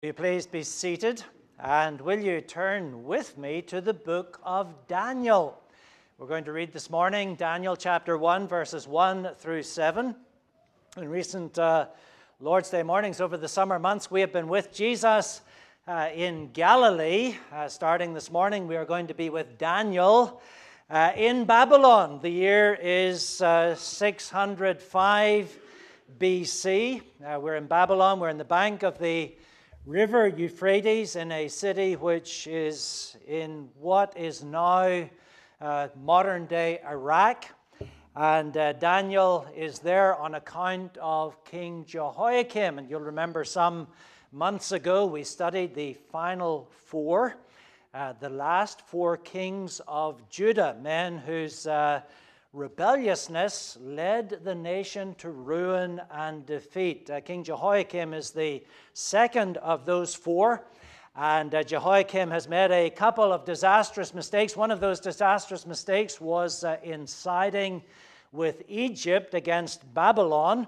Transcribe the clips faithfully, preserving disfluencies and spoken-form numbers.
Will you please be seated, and will you turn with me to the book of Daniel? We're going to read this morning Daniel chapter one, verses one through seven. In recent uh, Lord's Day mornings over the summer months, we have been with Jesus uh, in Galilee. Uh, starting this morning, we are going to be with Daniel uh, in Babylon. The year is uh, six hundred five B C. Uh, we're in Babylon. We're in the bank of the River Euphrates in a city which is in what is now uh, modern-day Iraq. And uh, Daniel is there on account of King Jehoiakim. And you'll remember some months ago we studied the final four, uh, the last four kings of Judah, men whose uh, rebelliousness led the nation to ruin and defeat. Uh, King Jehoiakim is the second of those four, and uh, Jehoiakim has made a couple of disastrous mistakes. One of those disastrous mistakes was uh, in siding with Egypt against Babylon.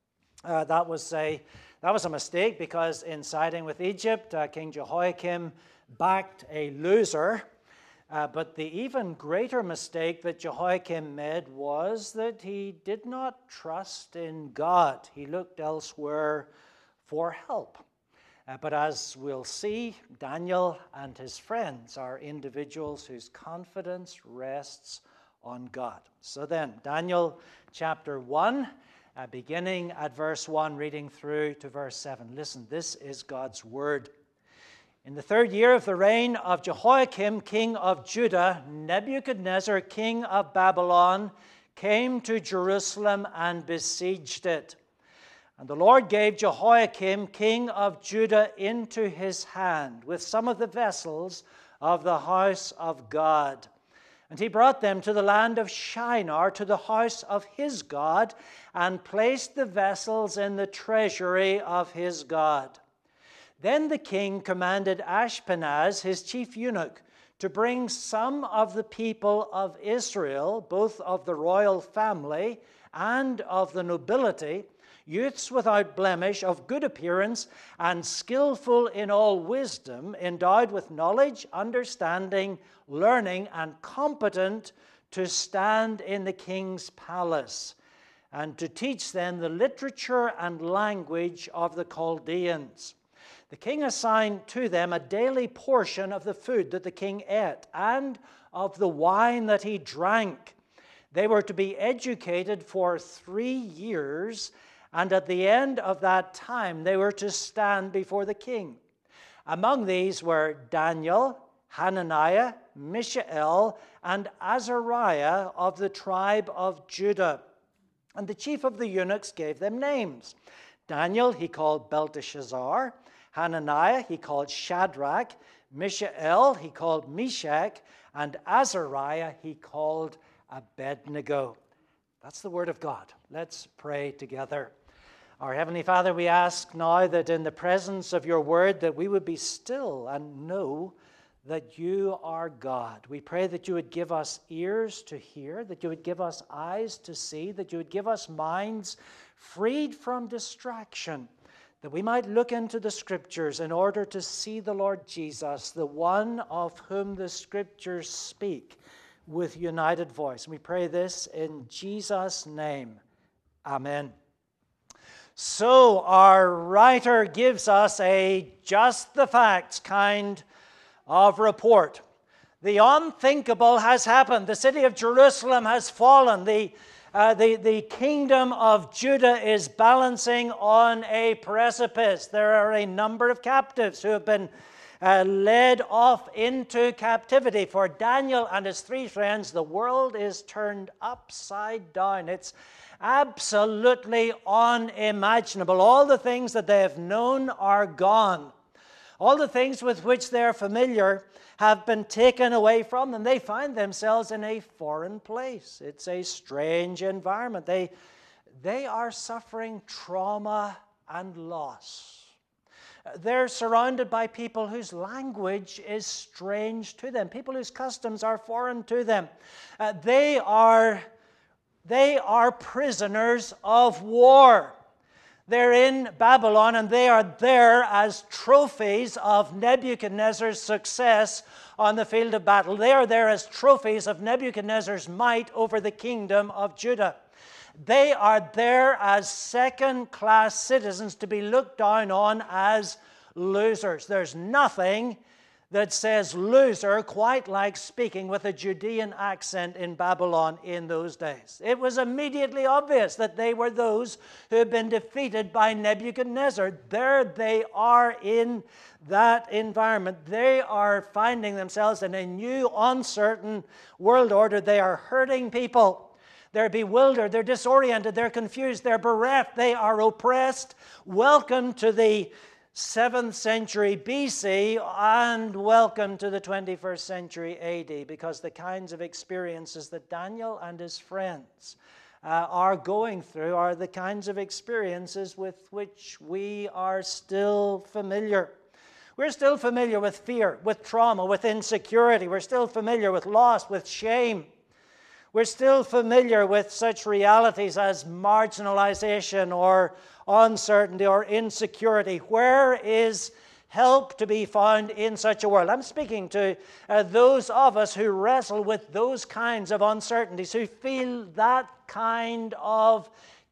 Uh, that was a that was a mistake, because in siding with Egypt, uh, King Jehoiakim backed a loser. Uh, but the even greater mistake that Jehoiakim made was that he did not trust in God. He looked elsewhere for help. Uh, but as we'll see, Daniel and his friends are individuals whose confidence rests on God. So then, Daniel chapter one, uh, beginning at verse one, reading through to verse seven. Listen, this is God's word. In the third year of the reign of Jehoiakim, king of Judah, Nebuchadnezzar, king of Babylon, came to Jerusalem and besieged it. And the Lord gave Jehoiakim, king of Judah, into his hand with some of the vessels of the house of God. And he brought them to the land of Shinar, to the house of his God, and placed the vessels in the treasury of his God. Then the king commanded Ashpenaz, his chief eunuch, to bring some of the people of Israel, both of the royal family and of the nobility, youths without blemish, of good appearance, and skillful in all wisdom, endowed with knowledge, understanding, learning, and competent to stand in the king's palace, and to teach them the literature and language of the Chaldeans. The king assigned to them a daily portion of the food that the king ate and of the wine that he drank. They were to be educated for three years, and at the end of that time they were to stand before the king. Among these were Daniel, Hananiah, Mishael, and Azariah of the tribe of Judah. And the chief of the eunuchs gave them names. Daniel he called Belteshazzar, Hananiah he called Shadrach, Mishael he called Meshach, and Azariah he called Abednego. That's the word of God. Let's pray together. Our Heavenly Father, we ask now that in the presence of your word that we would be still and know that you are God. We pray that you would give us ears to hear, that you would give us eyes to see, that you would give us minds freed from distraction, that we might look into the Scriptures in order to see the Lord Jesus, the one of whom the Scriptures speak with united voice. We pray this in Jesus' name. Amen. So our writer gives us a just the facts kind of report. The unthinkable has happened. The city of Jerusalem has fallen. The Uh, the, the kingdom of Judah is balancing on a precipice. There are a number of captives who have been uh, led off into captivity. For Daniel and his three friends, the world is turned upside down. It's absolutely unimaginable. All the things that they have known are gone. All the things with which they are familiar have been taken away from them. They find themselves in a foreign place. It's a strange environment. They, they are suffering trauma and loss. They're surrounded by people whose language is strange to them, people whose customs are foreign to them. Uh, they are, they are prisoners of war. They're in Babylon, and they are there as trophies of Nebuchadnezzar's success on the field of battle. They are there as trophies of Nebuchadnezzar's might over the kingdom of Judah. They are there as second-class citizens to be looked down on as losers. There's nothing that says loser quite like speaking with a Judean accent in Babylon in those days. It was immediately obvious that they were those who had been defeated by Nebuchadnezzar. There they are in that environment. They are finding themselves in a new, uncertain world order. They are hurting people. They're bewildered, they're disoriented, they're confused, they're bereft, they are oppressed. Welcome to the seventh century B C and welcome to the twenty-first century A D, because the kinds of experiences that Daniel and his friends uh, are going through are the kinds of experiences with which we are still familiar. We're still familiar with fear, with trauma, with insecurity. We're still familiar with loss, with shame. We're still familiar with such realities as marginalization or uncertainty or insecurity. Where is help to be found in such a world? I'm speaking to uh, those of us who wrestle with those kinds of uncertainties, who feel that kind of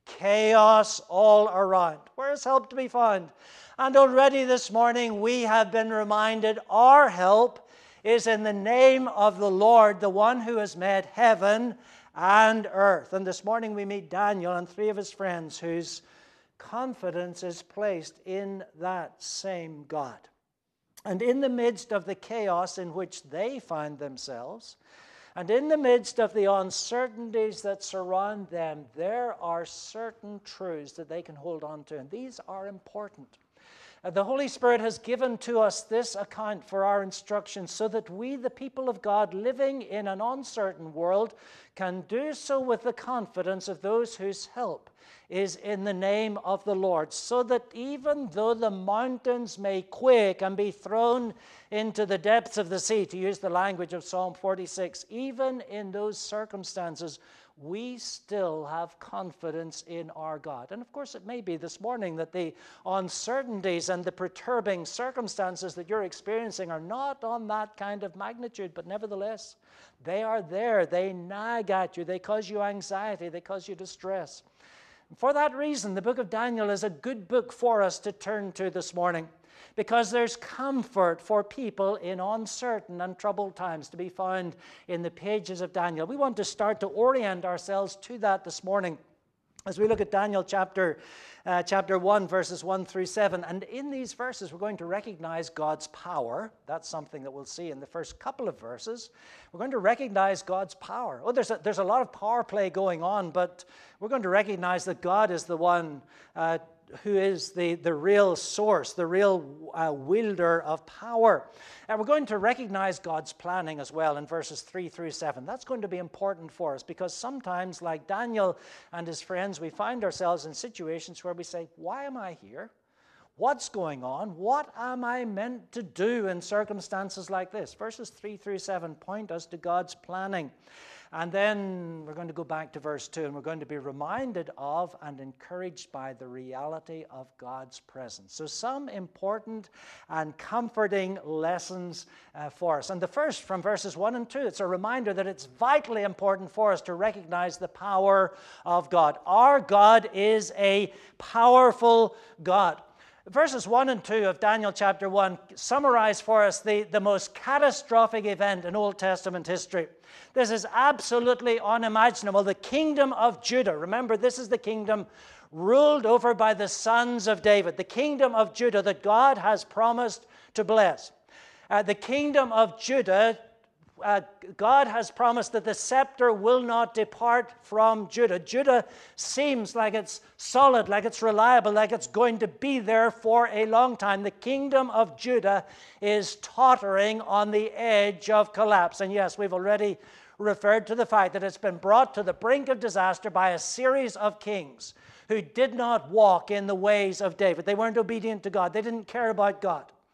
chaos all around. Where is help to be found? And already this morning we have been reminded our help is in the name of the Lord, the one who has made heaven and earth. And this morning we meet Daniel and three of his friends whose confidence is placed in that same God. And in the midst of the chaos in which they find themselves, and in the midst of the uncertainties that surround them, there are certain truths that they can hold on to. And these are important. The Holy Spirit has given to us this account for our instruction so that we, the people of God, living in an uncertain world, can do so with the confidence of those whose help is in the name of the Lord, so that even though the mountains may quake and be thrown into the depths of the sea, to use the language of Psalm forty-six, even in those circumstances, we still have confidence in our God. And of course, it may be this morning that the uncertainties and the perturbing circumstances that you're experiencing are not on that kind of magnitude, but nevertheless, they are there. They nag at you. They cause you anxiety. They cause you distress. And for that reason, the book of Daniel is a good book for us to turn to this morning, because there's comfort for people in uncertain and troubled times to be found in the pages of Daniel. We want to start to orient ourselves to that this morning as we look at Daniel chapter, uh, chapter one, verses one through seven. And in these verses, we're going to recognize God's power. That's something that we'll see in the first couple of verses. We're going to recognize God's power. Oh, there's a, there's a lot of power play going on, but we're going to recognize that God is the one uh, who is the, the real source, the real uh, wielder of power. And we're going to recognize God's planning as well in verses three through seven. That's going to be important for us, because sometimes, like Daniel and his friends, we find ourselves in situations where we say, why am I here? What's going on? What am I meant to do in circumstances like this? Verses three through seven point us to God's planning. And then we're going to go back to verse two, and we're going to be reminded of and encouraged by the reality of God's presence. So some important and comforting lessons uh, for us. And the first, from verses one and two, it's a reminder that it's vitally important for us to recognize the power of God. Our God is a powerful God. Verses one and two of Daniel chapter one summarize for us the, the most catastrophic event in Old Testament history. This is absolutely unimaginable. The kingdom of Judah, remember, this is the kingdom ruled over by the sons of David, the kingdom of Judah that God has promised to bless. Uh, the kingdom of Judah, Uh, God has promised that the scepter will not depart from Judah. Judah seems like it's solid, like it's reliable, like it's going to be there for a long time. The kingdom of Judah is tottering on the edge of collapse. And yes, we've already referred to the fact that it's been brought to the brink of disaster by a series of kings who did not walk in the ways of David. They weren't obedient to God. They didn't care about God.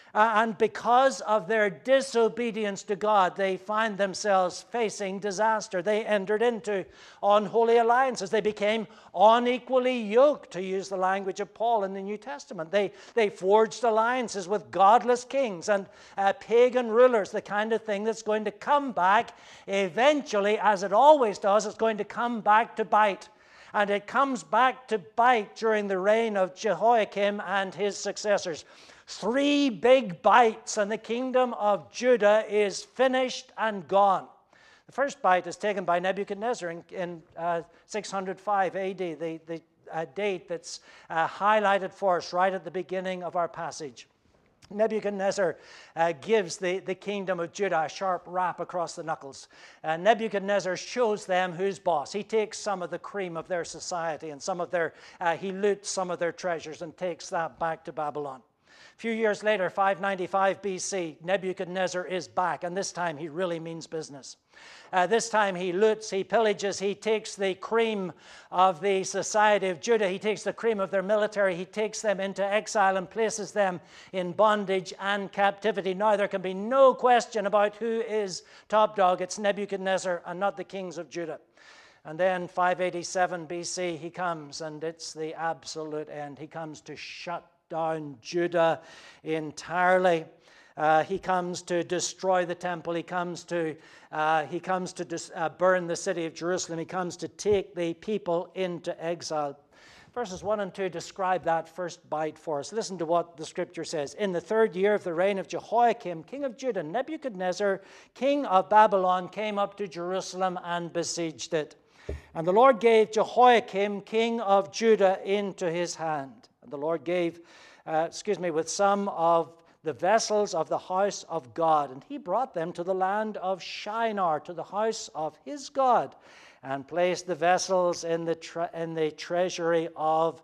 Uh, and because of their disobedience to God, they find themselves facing disaster. They entered into unholy alliances. They became unequally yoked, to use the language of Paul in the New Testament. They, they forged alliances with godless kings and uh, pagan rulers, the kind of thing that's going to come back eventually, as it always does. It's going to come back to bite. And it comes back to bite during the reign of Jehoiakim and his successors. Three big bites, and the kingdom of Judah is finished and gone. The first bite is taken by Nebuchadnezzar in, in uh, six hundred five A D, the, the uh, date that's uh, highlighted for us right at the beginning of our passage. Nebuchadnezzar uh, gives the, the kingdom of Judah a sharp rap across the knuckles. Uh, Nebuchadnezzar shows them who's boss. He takes some of the cream of their society and some of their, uh, he loots some of their treasures and takes that back to Babylon. A few years later, five ninety-five B C, Nebuchadnezzar is back, and this time he really means business. Uh, this time he loots, he pillages, he takes the cream of the society of Judah, he takes the cream of their military, he takes them into exile and places them in bondage and captivity. Now there can be no question about who is top dog. It's Nebuchadnezzar and not the kings of Judah. And then five eighty-seven B C he comes, and it's the absolute end. He comes to shut down Judah entirely. Uh, he comes to destroy the temple. He comes to uh, he comes to dis, uh, burn the city of Jerusalem. He comes to take the people into exile. Verses one and two describe that first bite for us. Listen to what the scripture says. In the third year of the reign of Jehoiakim, king of Judah, Nebuchadnezzar, king of Babylon, came up to Jerusalem and besieged it. And the Lord gave Jehoiakim, king of Judah, into his hand. And the Lord gave, uh, excuse me, with some of the vessels of the house of God. And he brought them to the land of Shinar, to the house of his God, and placed the vessels in the, tre- in the treasury of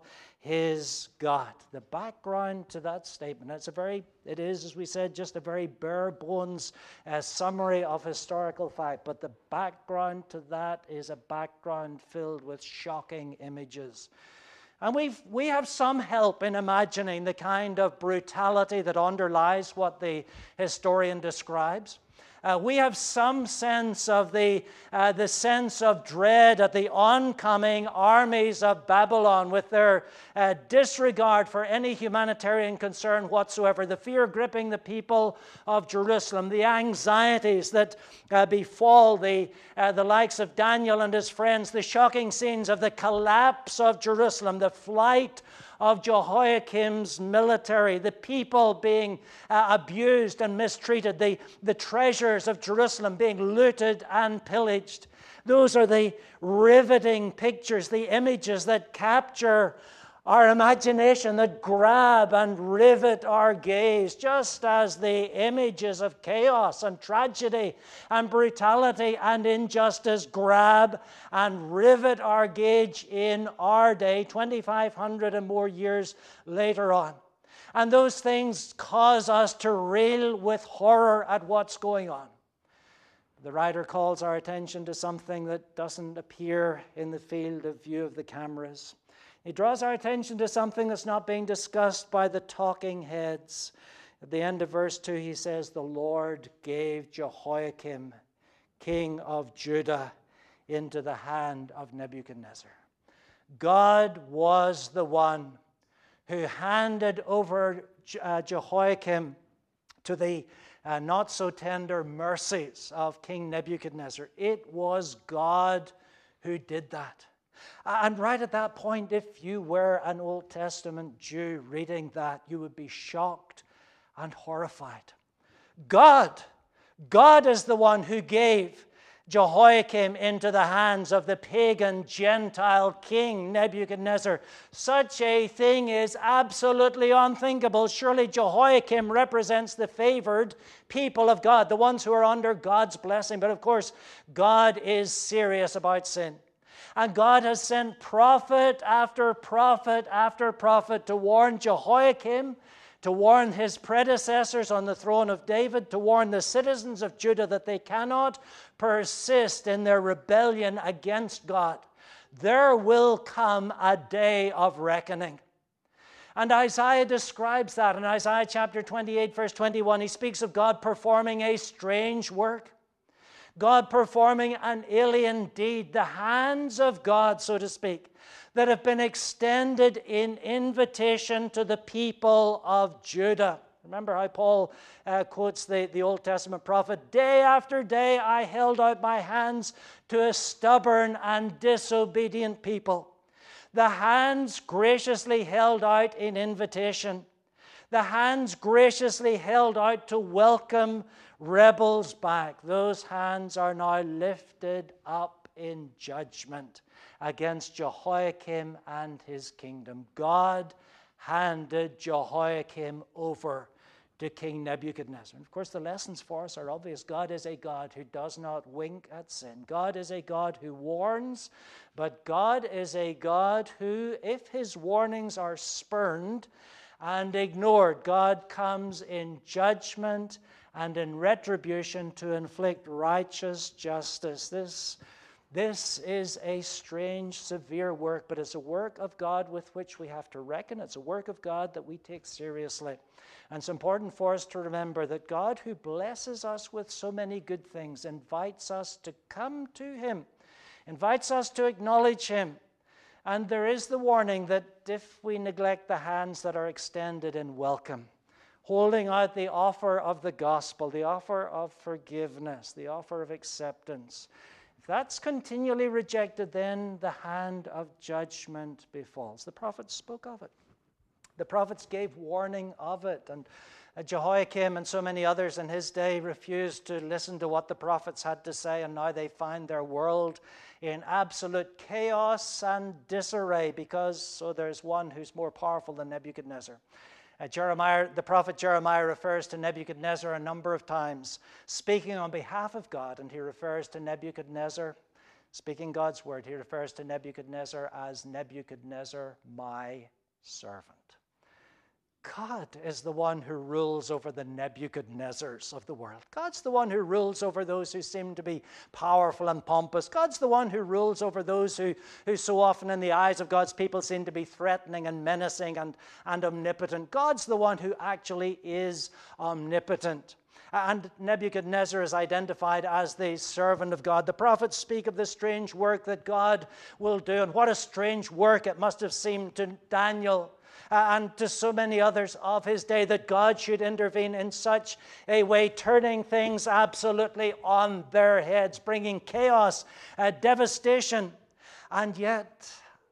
his God. The background to that statement, it's a very, it is, as we said, just a very bare bones uh, summary of historical fact. But the background to that is a background filled with shocking images. And we've, we have some help in imagining the kind of brutality that underlies what the historian describes. Uh, we have some sense of the, uh, the sense of dread at the oncoming armies of Babylon, with their uh, disregard for any humanitarian concern whatsoever, the fear gripping the people of Jerusalem, the anxieties that uh, befall the, uh, the likes of Daniel and his friends, the shocking scenes of the collapse of Jerusalem, the flight of Jehoiakim's military, the people being uh, abused and mistreated, the, the treasures of Jerusalem being looted and pillaged. Those are the riveting pictures, the images that capture our imagination, that grab and rivet our gaze, just as the images of chaos and tragedy and brutality and injustice grab and rivet our gaze in our day, twenty-five hundred and more years later on. And those things cause us to reel with horror at what's going on. The writer calls our attention to something that doesn't appear in the field of view of the cameras. He draws our attention to something that's not being discussed by the talking heads. At the end of verse two, he says, the Lord gave Jehoiakim, king of Judah, into the hand of Nebuchadnezzar. God was the one who handed over uh, Jehoiakim to the uh, not-so-tender mercies of King Nebuchadnezzar. It was God who did that. And right at that point, if you were an Old Testament Jew reading that, you would be shocked and horrified. God, God is the one who gave Jehoiakim into the hands of the pagan Gentile king Nebuchadnezzar. Such a thing is absolutely unthinkable. Surely Jehoiakim represents the favored people of God, the ones who are under God's blessing. But of course, God is serious about sin. And God has sent prophet after prophet after prophet to warn Jehoiakim, to warn his predecessors on the throne of David, to warn the citizens of Judah that they cannot persist in their rebellion against God. There will come a day of reckoning. And Isaiah describes that in Isaiah chapter twenty-eight, verse twenty-one. He speaks of God performing a strange work, God performing an alien deed, the hands of God, so to speak, that have been extended in invitation to the people of Judah. Remember how Paul uh, quotes the, the Old Testament prophet, "Day after day I held out my hands to a stubborn and disobedient people." The hands graciously held out in invitation. The hands graciously held out to welcome rebels back. Those hands are now lifted up in judgment against Jehoiakim and his kingdom. God handed Jehoiakim over to King Nebuchadnezzar. And of course, the lessons for us are obvious. God is a God who does not wink at sin. God is a God who warns, but God is a God who, if his warnings are spurned and ignored, God comes in judgment and in retribution to inflict righteous justice. This This is a strange, severe work, but it's a work of God with which we have to reckon. It's a work of God that we take seriously. And it's important for us to remember that God, who blesses us with so many good things, invites us to come to him, invites us to acknowledge him. And there is the warning that if we neglect the hands that are extended in welcome, holding out the offer of the gospel, the offer of forgiveness, the offer of acceptance, if that's continually rejected, then the hand of judgment befalls. The prophets spoke of it. The prophets gave warning of it. And Jehoiakim and so many others in his day refused to listen to what the prophets had to say, and now they find their world in absolute chaos and disarray because, so there's one who's more powerful than Nebuchadnezzar. Uh, Jeremiah, the prophet Jeremiah refers to Nebuchadnezzar a number of times, speaking on behalf of God, and he refers to Nebuchadnezzar, speaking God's word, he refers to Nebuchadnezzar as Nebuchadnezzar, my servant. God is the one who rules over the Nebuchadnezzars of the world. God's the one who rules over those who seem to be powerful and pompous. God's the one who rules over those who, who so often in the eyes of God's people seem to be threatening and menacing and, and omnipotent. God's the one who actually is omnipotent. And Nebuchadnezzar is identified as the servant of God. The prophets speak of the strange work that God will do. And what a strange work it must have seemed to Daniel and to so many others of his day, that God should intervene in such a way, turning things absolutely on their heads, bringing chaos, uh, devastation. And yet,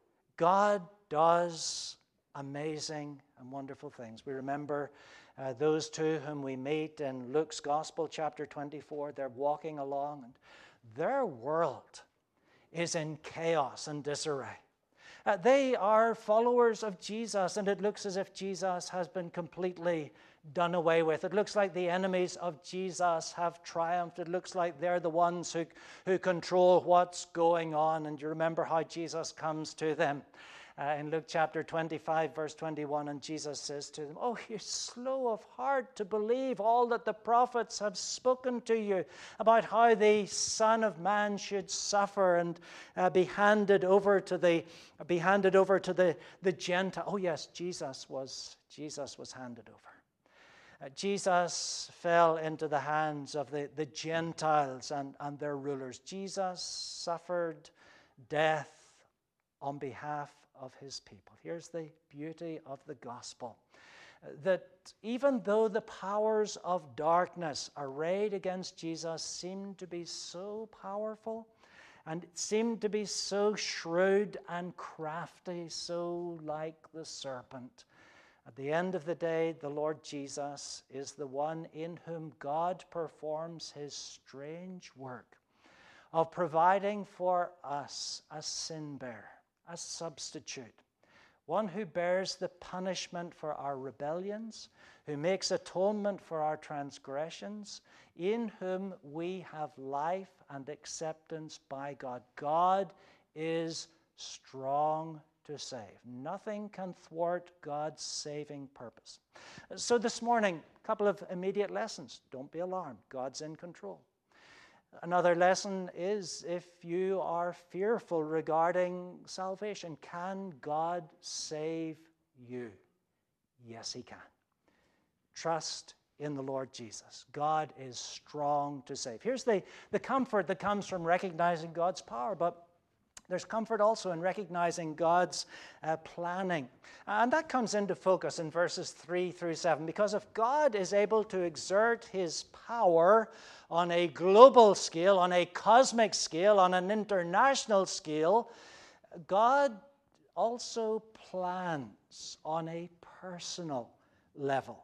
God does amazing and wonderful things. We remember uh, those two whom we meet in Luke's Gospel, chapter twenty-four. They're walking along, and their world is in chaos and disarray. Uh, they are followers of Jesus, and it looks as if Jesus has been completely done away with. It looks like the enemies of Jesus have triumphed. It looks like they're the ones who, who control what's going on. And you remember how Jesus comes to them uh, in Luke chapter twenty-five, verse twenty-one, and Jesus says to them, "Oh, you're slow of heart to believe all that the prophets have spoken to you about how the Son of Man should suffer and uh, be handed over to the be handed over to the the Gentile." Oh yes, Jesus was Jesus was handed over. Uh, Jesus fell into the hands of the, the Gentiles and, and their rulers. Jesus suffered death on behalf of his people. Here's the beauty of the gospel, that even though the powers of darkness arrayed against Jesus seemed to be so powerful and seemed to be so shrewd and crafty, so like the serpent, at the end of the day, the Lord Jesus is the one in whom God performs his strange work of providing for us a sin bearer, a substitute, one who bears the punishment for our rebellions, who makes atonement for our transgressions, in whom we have life and acceptance by God. God is strong to save. Nothing can thwart God's saving purpose. So this morning, a couple of immediate lessons. Don't be alarmed. God's in control. Another lesson is, if you are fearful regarding salvation, can God save you? Yes, he can. Trust in the Lord Jesus. God is strong to save. Here's the, the comfort that comes from recognizing God's power, but there's comfort also in recognizing God's uh, planning. And that comes into focus in verses three through seven, because if God is able to exert his power on a global scale, on a cosmic scale, on an international scale, God also plans on a personal level.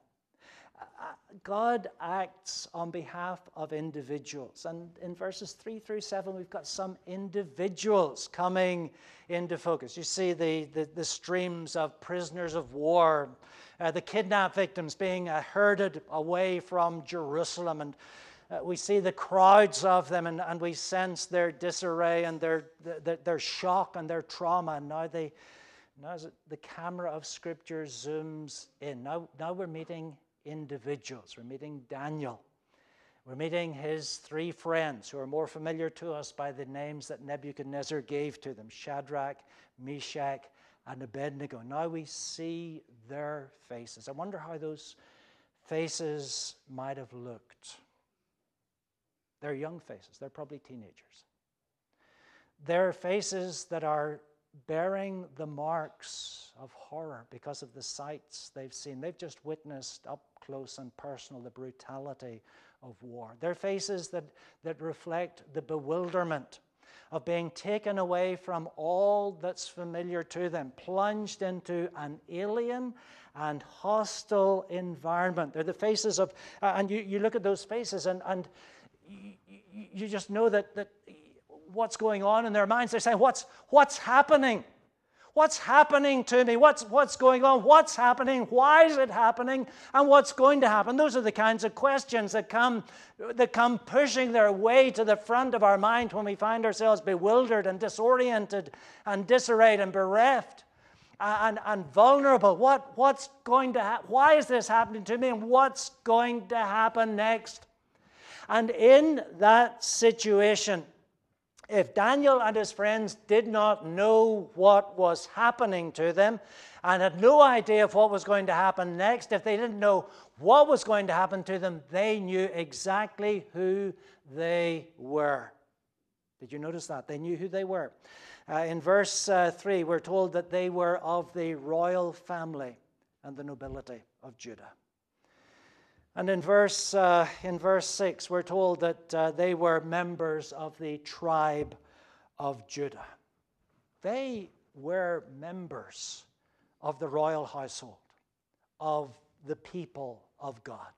God acts on behalf of individuals. And in verses three through seven, we've got some individuals coming into focus. You see the, the, the streams of prisoners of war, uh, the kidnapped victims being uh, herded away from Jerusalem. And uh, we see the crowds of them, and, and we sense their disarray and their, their, their shock and their trauma. And now, they, now as the camera of Scripture zooms in, now, now we're meeting individuals. We're meeting Daniel. We're meeting his three friends who are more familiar to us by the names that Nebuchadnezzar gave to them: Shadrach, Meshach, and Abednego. Now we see their faces. I wonder how those faces might have looked. They're young faces. They're probably teenagers. They're faces that are bearing the marks of horror because of the sights they've seen. They've just witnessed up close and personal the brutality of war. They're faces that, that reflect the bewilderment of being taken away from all that's familiar to them, plunged into an alien and hostile environment. They're the faces of, uh, and you, you look at those faces and, and you, you just know that, that what's going on in their minds. They're saying, what's, what's happening? What's happening to me? What's, what's going on? What's happening? Why is it happening? And what's going to happen? Those are the kinds of questions that come, that come pushing their way to the front of our mind when we find ourselves bewildered and disoriented and disarrayed and bereft and, and vulnerable. What, what's going to happen? Why is this happening to me? And what's going to happen next? And in that situation, if Daniel and his friends did not know what was happening to them and had no idea of what was going to happen next, if they didn't know what was going to happen to them, they knew exactly who they were. Did you notice that? They knew who they were. Uh, in verse uh, three, we're told that they were of the royal family and the nobility of Judah. And in verse, uh, in verse six, we're told that uh, they were members of the tribe of Judah. They were members of the royal household, of the people of God.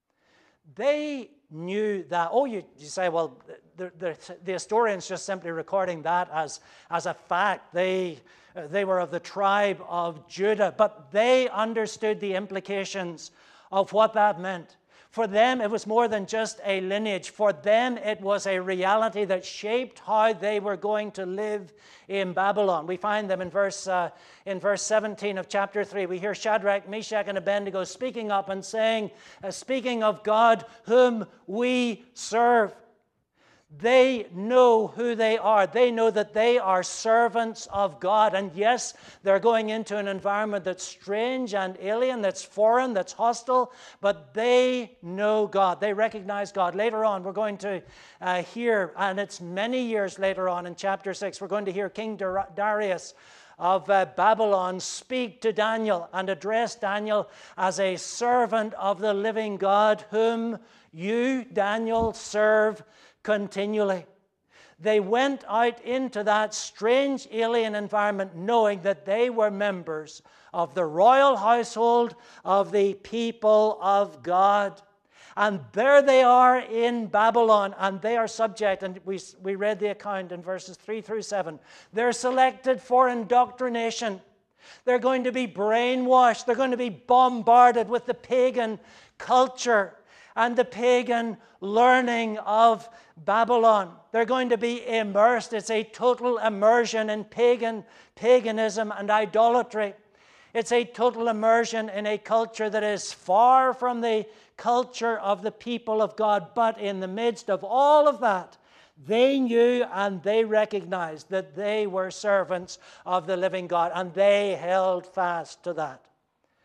They knew that. Oh, you, you say, well, the, the, the historian's just simply recording that as, as a fact. They, uh, they were of the tribe of Judah, but they understood the implications of what that meant. For them, it was more than just a lineage. For them, it was a reality that shaped how they were going to live in Babylon. We find them in verse, uh, in verse seventeen of chapter three. We hear Shadrach, Meshach, and Abednego speaking up and saying, uh, speaking of God whom we serve. They know who they are. They know that they are servants of God. And yes, they're going into an environment that's strange and alien, that's foreign, that's hostile, but they know God. They recognize God. Later on, we're going to uh, hear, and it's many years later on in chapter six, we're going to hear King Darius of uh, Babylon speak to Daniel and address Daniel as a servant of the living God whom you, Daniel, serve continually. They went out into that strange alien environment knowing that they were members of the royal household of the people of God. And there they are in Babylon, and they are subject, and we, we read the account in verses three through seven. They're selected for indoctrination. They're going to be brainwashed. They're going to be bombarded with the pagan culture and the pagan learning of Babylon. They're going to be immersed. It's a total immersion in pagan paganism and idolatry. It's a total immersion in a culture that is far from the culture of the people of God. But in the midst of all of that, they knew and they recognized that they were servants of the living God, and they held fast to that.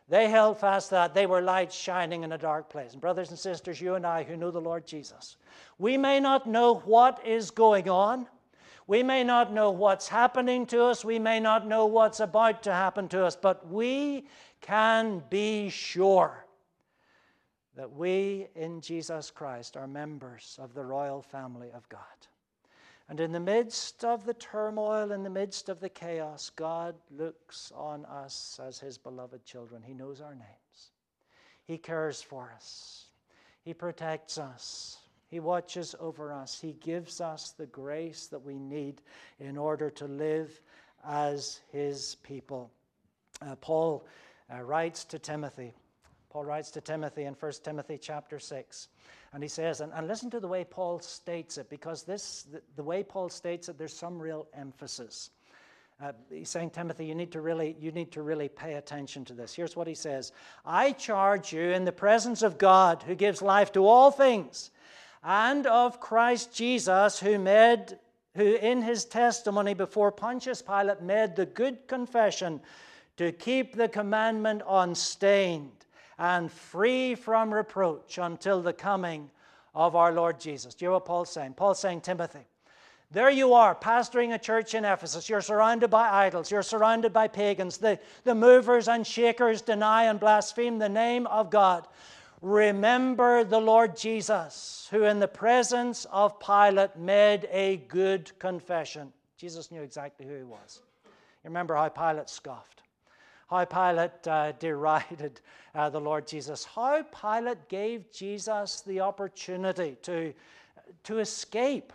They held fast that. They were lights shining in a dark place. And brothers and sisters, you and I who know the Lord Jesus, we may not know what is going on. We may not know what's happening to us. We may not know what's about to happen to us. But we can be sure that we in Jesus Christ are members of the royal family of God. And in the midst of the turmoil, in the midst of the chaos, God looks on us as his beloved children. He knows our names. He cares for us. He protects us. He watches over us. He gives us the grace that we need in order to live as his people. Uh, Paul uh, writes to Timothy. Paul writes to Timothy in First Timothy chapter six. And he says, and, and listen to the way Paul states it, because this, the, the way Paul states it, there's some real emphasis. Uh, he's saying, Timothy, you need to really, you need to really pay attention to this. Here's what he says. I charge you in the presence of God, who gives life to all things, and of Christ Jesus, who made, who in his testimony before Pontius Pilate made the good confession to keep the commandment unstained and free from reproach until the coming of our Lord Jesus. Do you know what Paul's saying? Paul's saying, Timothy, there you are, pastoring a church in Ephesus. You're surrounded by idols. You're surrounded by pagans. The, the movers and shakers deny and blaspheme the name of God. Remember the Lord Jesus, who in the presence of Pilate made a good confession. Jesus knew exactly who he was. You remember how Pilate scoffed, how Pilate uh, derided uh, the Lord Jesus, how Pilate gave Jesus the opportunity to, to escape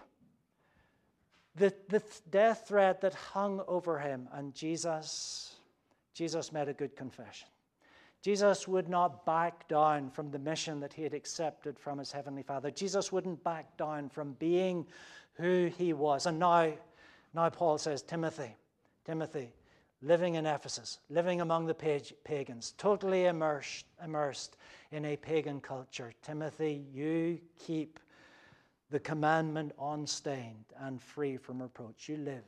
the, the death threat that hung over him. And Jesus, Jesus made a good confession. Jesus would not back down from the mission that he had accepted from his heavenly Father. Jesus wouldn't back down from being who he was. And now, now Paul says, Timothy, Timothy, living in Ephesus, living among the pagans, totally immersed, immersed in a pagan culture. Timothy, you keep the commandment unstained and free from reproach. You live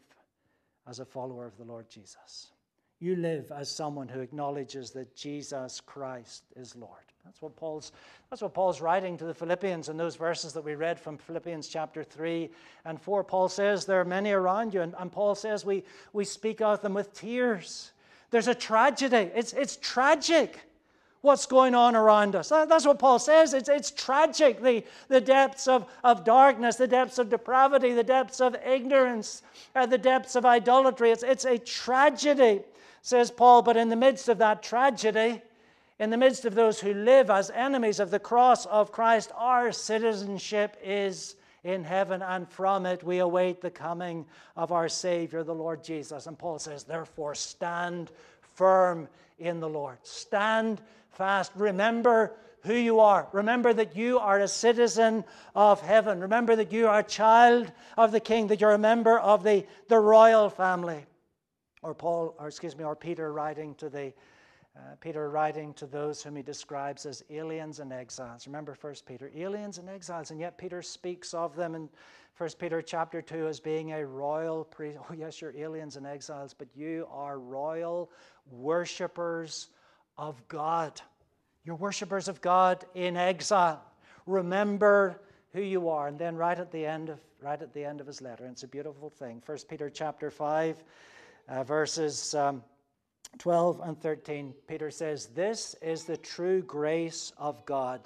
as a follower of the Lord Jesus. You live as someone who acknowledges that Jesus Christ is Lord. That's what Paul's, that's what Paul's writing to the Philippians in those verses that we read from Philippians chapter three and four. Paul says there are many around you, and, and Paul says we, we speak of them with tears. There's a tragedy. It's, it's tragic what's going on around us. That's what Paul says. It's, it's tragic, the, the depths of, of darkness, the depths of depravity, the depths of ignorance, uh, the depths of idolatry. It's, it's a tragedy, says Paul, but in the midst of that tragedy, in the midst of those who live as enemies of the cross of Christ, our citizenship is in heaven, and from it we await the coming of our Savior, the Lord Jesus. And Paul says, therefore, stand firm in the Lord. Stand fast. Remember who you are. Remember that you are a citizen of heaven. Remember that you are a child of the King, that you're a member of the, the royal family. Or Paul, or excuse me, or Peter writing to the uh, Peter writing to those whom he describes as aliens and exiles. Remember First Peter, aliens and exiles, and yet Peter speaks of them in First Peter chapter two as being a royal priest. Oh yes, you're aliens and exiles, but you are royal worshippers of God. You're worshippers of God in exile. Remember who you are. And then right at the end of right at the end of his letter, and it's a beautiful thing. First Peter chapter five. Uh, verses um, twelve and thirteen, Peter says, this is the true grace of God.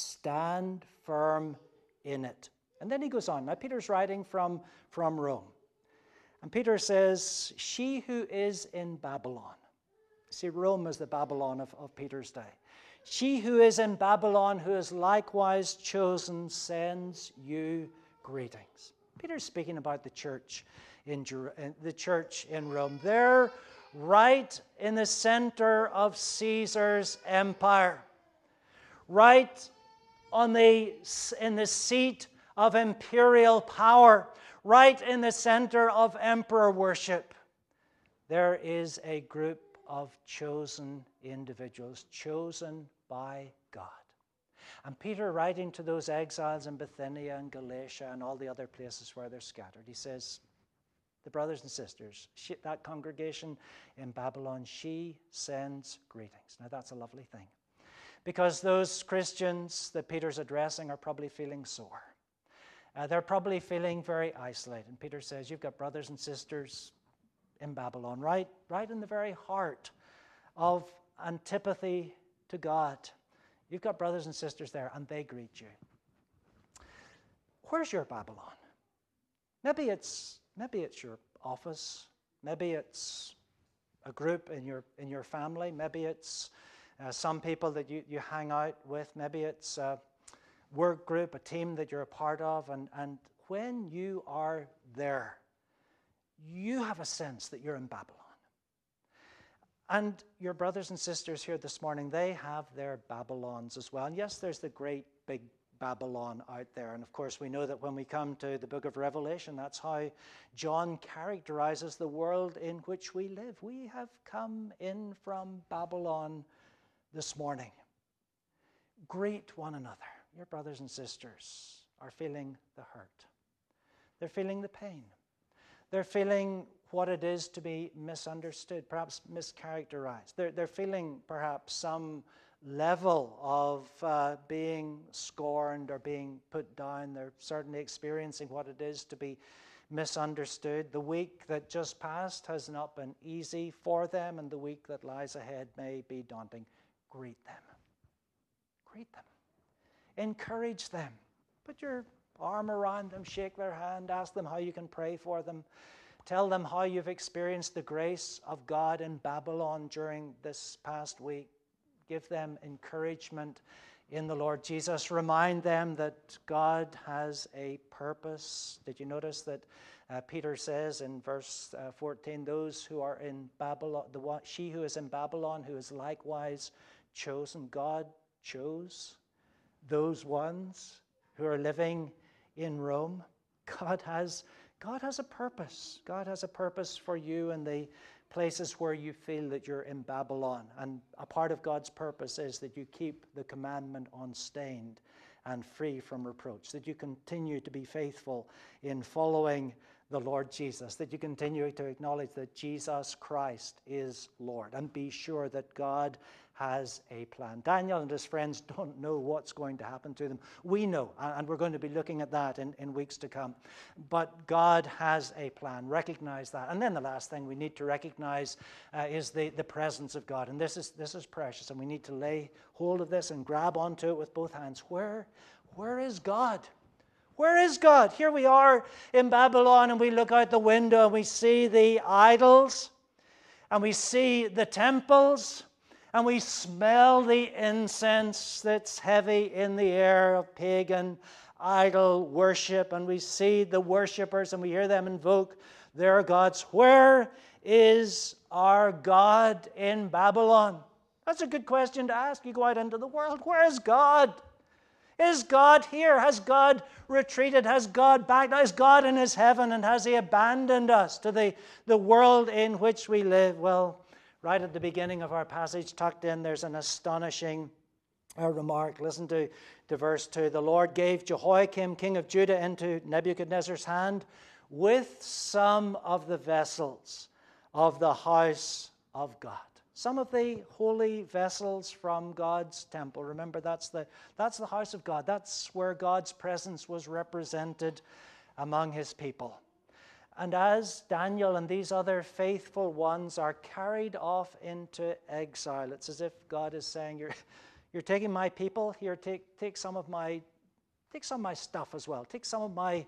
Stand firm in it. And then he goes on. Now, Peter's writing from, from Rome. And Peter says, she who is in Babylon. See, Rome was the Babylon of, of Peter's day. She who is in Babylon, who is likewise chosen, sends you greetings. Peter's speaking about the church in the church in Rome. They're right in the center of Caesar's empire, right on the in the seat of imperial power, right in the center of emperor worship. There is a group of chosen individuals, chosen by God. And Peter, writing to those exiles in Bithynia and Galatia and all the other places where they're scattered, he says, the brothers and sisters, she, that congregation in Babylon, she sends greetings. Now that's a lovely thing, because those Christians that Peter's addressing are probably feeling sore. Uh, they're probably feeling very isolated. And Peter says, you've got brothers and sisters in Babylon, right, right in the very heart of antipathy to God. You've got brothers and sisters there, and they greet you. Where's your Babylon? Maybe it's maybe it's your office. Maybe it's a group in your in your family. Maybe it's uh, some people that you, you hang out with. Maybe it's a work group, a team that you're a part of. And, and when you are there, you have a sense that you're in Babylon. And your brothers and sisters here this morning, they have their Babylons as well. And yes, there's the great big Babylon out there. And of course, we know that when we come to the book of Revelation, that's how John characterizes the world in which we live. We have come in from Babylon this morning. Greet one another. Your brothers and sisters are feeling the hurt. They're feeling the pain. They're feeling what it is to be misunderstood, perhaps mischaracterized. They're, they're feeling perhaps some level of uh, being scorned or being put down. They're certainly experiencing what it is to be misunderstood. The week that just passed has not been easy for them, and the week that lies ahead may be daunting. Greet them. Greet them. Encourage them. Put your arm around them, shake their hand, ask them how you can pray for them. Tell them how you've experienced the grace of God in Babylon during this past week. Give them encouragement in the Lord Jesus. Remind them that God has a purpose. Did you notice that uh, Peter says in verse uh, fourteen, those who are in Babylon, the one, she who is in Babylon, who is likewise chosen. God chose those ones who are living in Rome. God has God has a purpose. God has a purpose for you in the places where you feel that you're in Babylon. And a part of God's purpose is that you keep the commandment unstained and free from reproach, that you continue to be faithful in following the Lord Jesus, that you continue to acknowledge that Jesus Christ is Lord, and be sure that God has a plan. Daniel and his friends don't know what's going to happen to them. We know, and we're going to be looking at that in, in weeks to come. But God has a plan. Recognize that. And then the last thing we need to recognize uh, is the, the presence of God. And this is this is precious, and we need to lay hold of this and grab onto it with both hands. Where, where is God? Where is God? Here we are in Babylon, and we look out the window and we see the idols, and we see the temples, and we smell the incense that's heavy in the air of pagan idol worship, and we see the worshipers and we hear them invoke their gods. Where is our God in Babylon? That's a good question to ask. You go out into the world. Where is God? Is God here? Has God retreated? Has God backed out? Is God in his heaven, and has he abandoned us to the, the world in which we live? Well, right at the beginning of our passage, tucked in, there's an astonishing uh, remark. Listen to, to verse two. The Lord gave Jehoiakim, king of Judah, into Nebuchadnezzar's hand with some of the vessels of the house of God. Some of the holy vessels from God's temple. Remember, that's the, that's the house of God. That's where God's presence was represented among his people. And as Daniel and these other faithful ones are carried off into exile, it's as if God is saying, you're, you're taking my people, here, take, take some of my, take some of my stuff as well. Take some of my,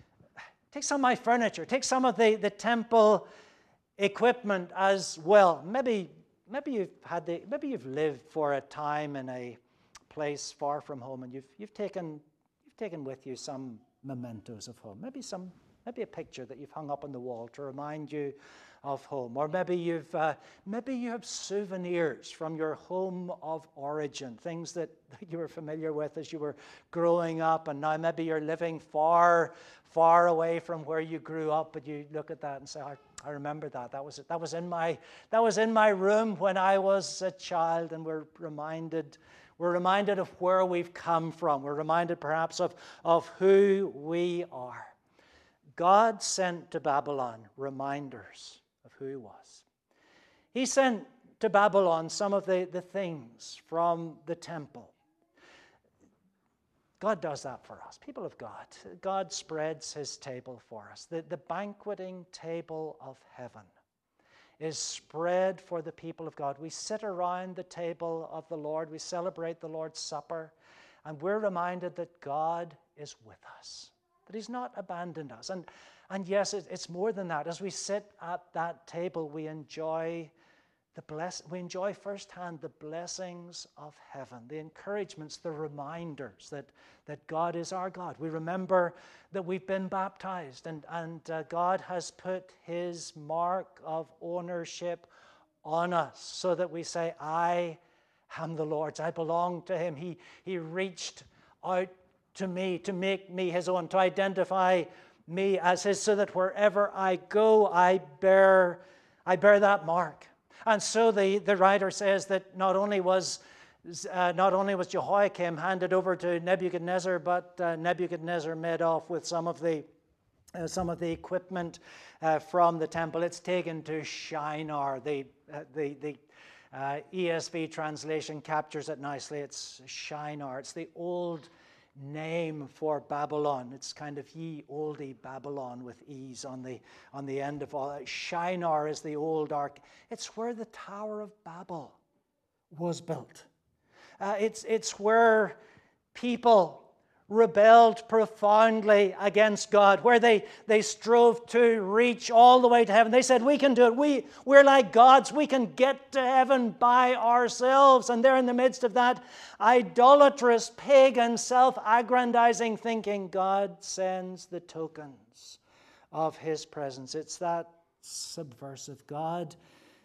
take some of my furniture. Take some of the, the temple equipment as well. Maybe Maybe you've had the, maybe you've lived for a time in a place far from home, and you've you've taken you've taken with you some mementos of home. Maybe some maybe a picture that you've hung up on the wall to remind you of home, or maybe you've uh, maybe you have souvenirs from your home of origin, things that, that you were familiar with as you were growing up, and now maybe you're living far far away from where you grew up, but you look at that and say, I, I remember that. That was that was in my that was in my room when I was a child, and we're reminded we're reminded of where we've come from. We're reminded perhaps of, of who we are. God sent to Babylon reminders of who he was. He sent to Babylon some of the, the things from the temple. God does that for us, people of God. God spreads his table for us. The, the banqueting table of heaven is spread for the people of God. We sit around the table of the Lord. We celebrate the Lord's Supper. And we're reminded that God is with us, that he's not abandoned us. And, and yes, it, it's more than that. As we sit at that table, we enjoy the bless, we enjoy firsthand the blessings of heaven, the encouragements, the reminders that, that God is our God. We remember that we've been baptized, and, and uh, God has put his mark of ownership on us so that we say, I am the Lord's. I belong to him. He, he reached out to me to make me his own, to identify me as his, so that wherever I go, I bear, I bear that mark. And so the, the writer says that not only was uh, not only was Jehoiakim handed over to Nebuchadnezzar, but uh, Nebuchadnezzar made off with some of the uh, some of the equipment uh, from the temple. It's taken to Shinar. The uh, the the uh, E S V translation captures it nicely. It's Shinar. It's the old name for Babylon. It's kind of ye olde Babylon with e's on the on the end of all. Shinar is the old ark. It's where the Tower of Babel was built. Uh, it's it's where people rebelled profoundly against God, where they, they strove to reach all the way to heaven. They said, we can do it. We, we're like gods. We can get to heaven by ourselves. And there in the midst of that idolatrous, pagan, self-aggrandizing thinking, God sends the tokens of his presence. It's that subversive. God,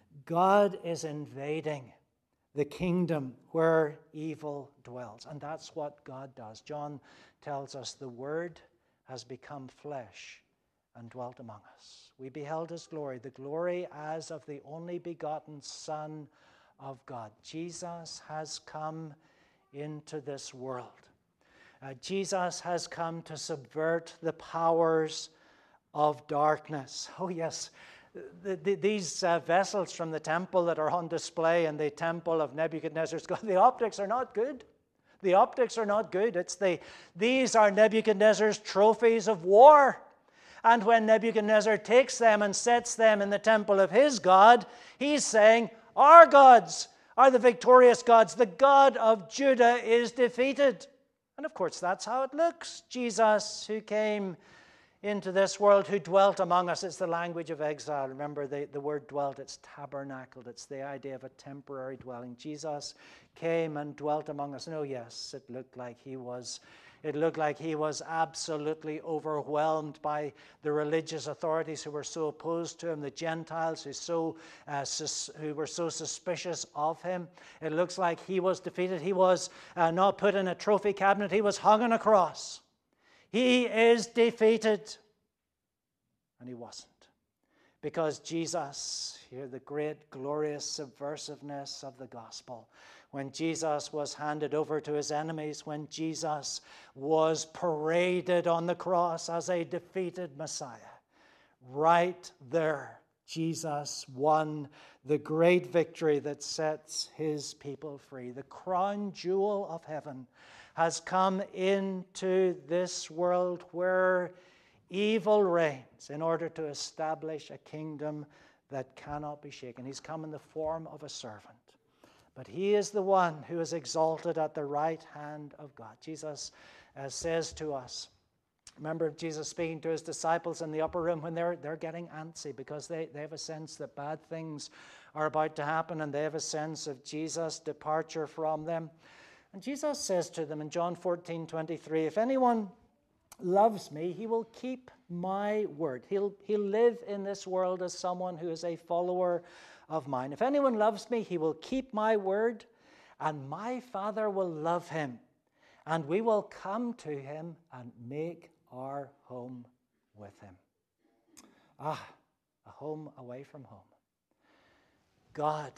God is invading the kingdom where evil dwells. And that's what God does. John tells us the Word has become flesh and dwelt among us. We beheld his glory, the glory as of the only begotten Son of God. Jesus has come into this world. Uh, Jesus has come to subvert the powers of darkness. Oh yes, The, the, these uh, vessels from the temple that are on display in the temple of Nebuchadnezzar's God, the optics are not good. The optics are not good. It's the, these are Nebuchadnezzar's trophies of war. And when Nebuchadnezzar takes them and sets them in the temple of his God, he's saying, our gods are the victorious gods. The God of Judah is defeated. And of course, that's how it looks. Jesus, who came into this world, who dwelt among us. It's the language of exile. Remember, the, the word dwelt, it's tabernacled. It's the idea of a temporary dwelling. Jesus came and dwelt among us. And oh yes, it looked like he was, it looked like he was absolutely overwhelmed by the religious authorities who were so opposed to him, the Gentiles who, so, uh, sus, who were so suspicious of him. It looks like he was defeated. He was uh, not put in a trophy cabinet. He was hung on a cross. He is defeated. And he wasn't. Because Jesus, here the great glorious subversiveness of the gospel, when Jesus was handed over to his enemies, when Jesus was paraded on the cross as a defeated Messiah, right there, Jesus won the great victory that sets his people free. The crown jewel of heaven has come into this world where evil reigns in order to establish a kingdom that cannot be shaken. He's come in the form of a servant. But he is the one who is exalted at the right hand of God. Jesus uh, says to us, remember Jesus speaking to his disciples in the upper room when they're, they're getting antsy because they, they have a sense that bad things are about to happen, and they have a sense of Jesus' departure from them. And Jesus says to them in John fourteen twenty-three, if anyone loves me, he will keep my word. He'll, he'll live in this world as someone who is a follower of mine. If anyone loves me, he will keep my word, and my Father will love him, and we will come to him and make our home with him. Ah, a home away from home. God,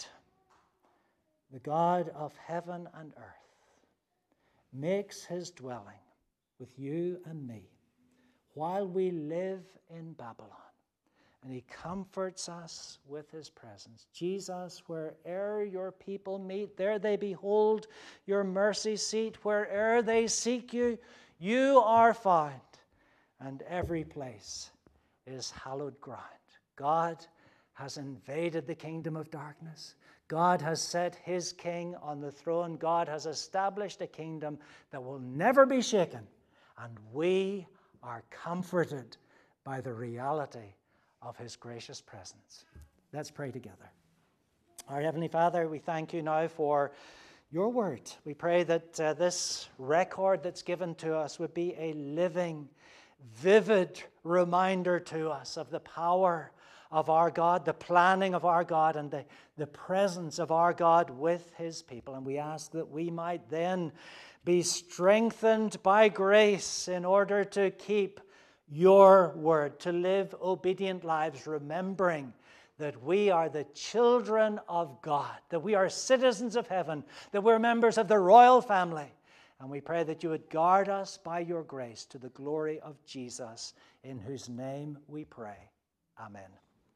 the God of heaven and earth, makes his dwelling with you and me while we live in Babylon. And he comforts us with his presence. Jesus, where'er your people meet, there they behold your mercy seat. Where'er they seek you, you are found. And every place is hallowed ground. God has invaded the kingdom of darkness. God has set his king on the throne. God has established a kingdom that will never be shaken. And we are comforted by the reality of his gracious presence. Let's pray together. Our Heavenly Father, we thank you now for your word. We pray that uh, this record that's given to us would be a living, vivid reminder to us of the power of our God, the planning of our God, and the, the presence of our God with his people. And we ask that we might then be strengthened by grace in order to keep your word, to live obedient lives, remembering that we are the children of God, that we are citizens of heaven, that we're members of the royal family. And we pray that you would guard us by your grace to the glory of Jesus, in whose name we pray. Amen.